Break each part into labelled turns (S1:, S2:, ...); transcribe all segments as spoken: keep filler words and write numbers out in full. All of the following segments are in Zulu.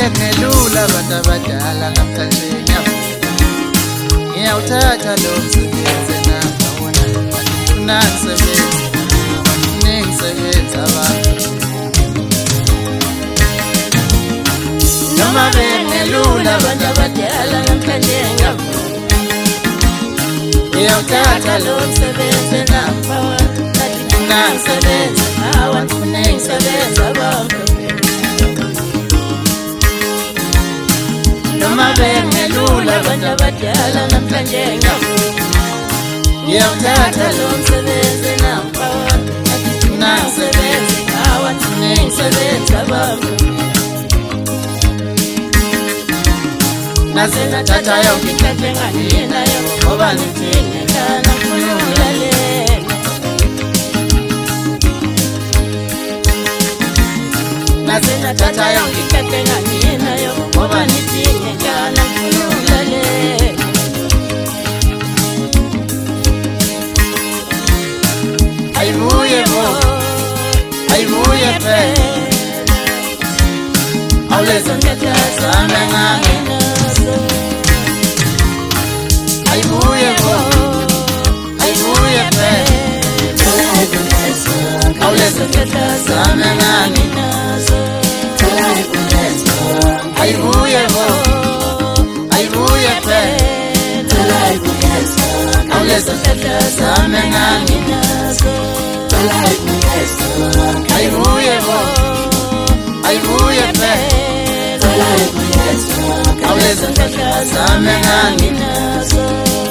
S1: bengelula abantu abadala namhlanje ngiyawuthatha lo msebenzi nabawona ngifuna ngisebenze ningisebenza abantu noma bengelula abantu abadala namhlanje ngiyawuthatha lo msebenzi nabawona ngifuna ngisebenze abantu ningisebenza abantu noma bengelula abantu abadala namhlanje ngiyawuthatha lo msebenzi nabawona ngifuna ngisebenze abantu ningisebenza abantu nase nathatha yonke into enganginayo ngoba ngithengekana ngifuna ukulalela nase nathatha yonke into enganginayo ngoba ngithengekana ngifuna ukulalela ayibuye bo ayibuye phela awulezo ngetha zami nganginazo ayibuye bo ayibuye phela awulezo ngetha zami nganginazo ayibuye bo ayibuye phela awulezo ngetha zami nganginazo ayibuye bo ayibuye phela awulezo ngetha zami nganginazo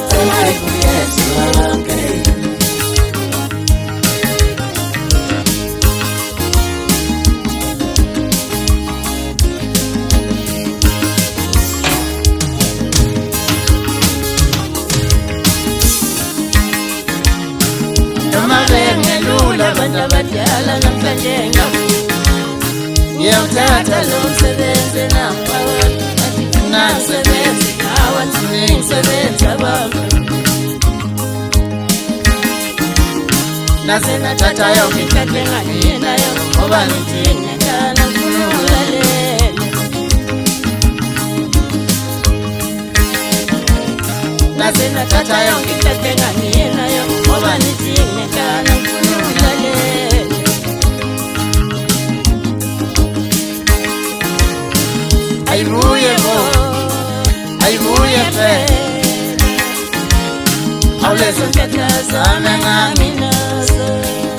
S1: noma bengelula abantu abadala namhlanje ngiyawuthatha lo msebenzi nabawona ngifuna ngisebenze abantu ningisebenza abantu nase nathatha yonke into enganginayo ngoba ngithengekana ngifuna ukulalela nase nathatha yonke into enganginayo ngoba ngithengekana ngifuna ukulalela ayibuye bo ayibuye phela awulezo ngetha zami nganginazo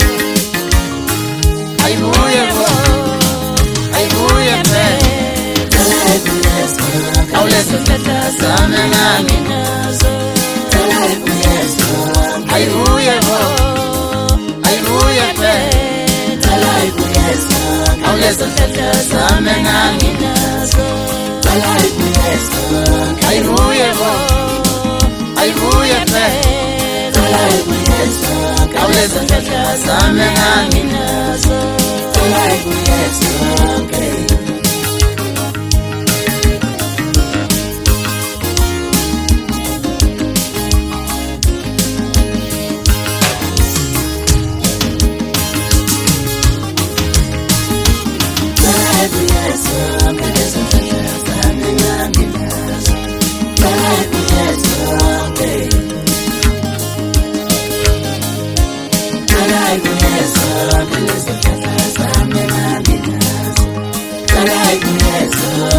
S1: ayibuye bo ayibuye phela awulezo ngetha zami nganginazo ayibuye bo ayibuye phela awulezo ngetha zami nganginazo ayibuye bo ayibuye phela awulezo ngetha zami nganginazo
S2: Yes,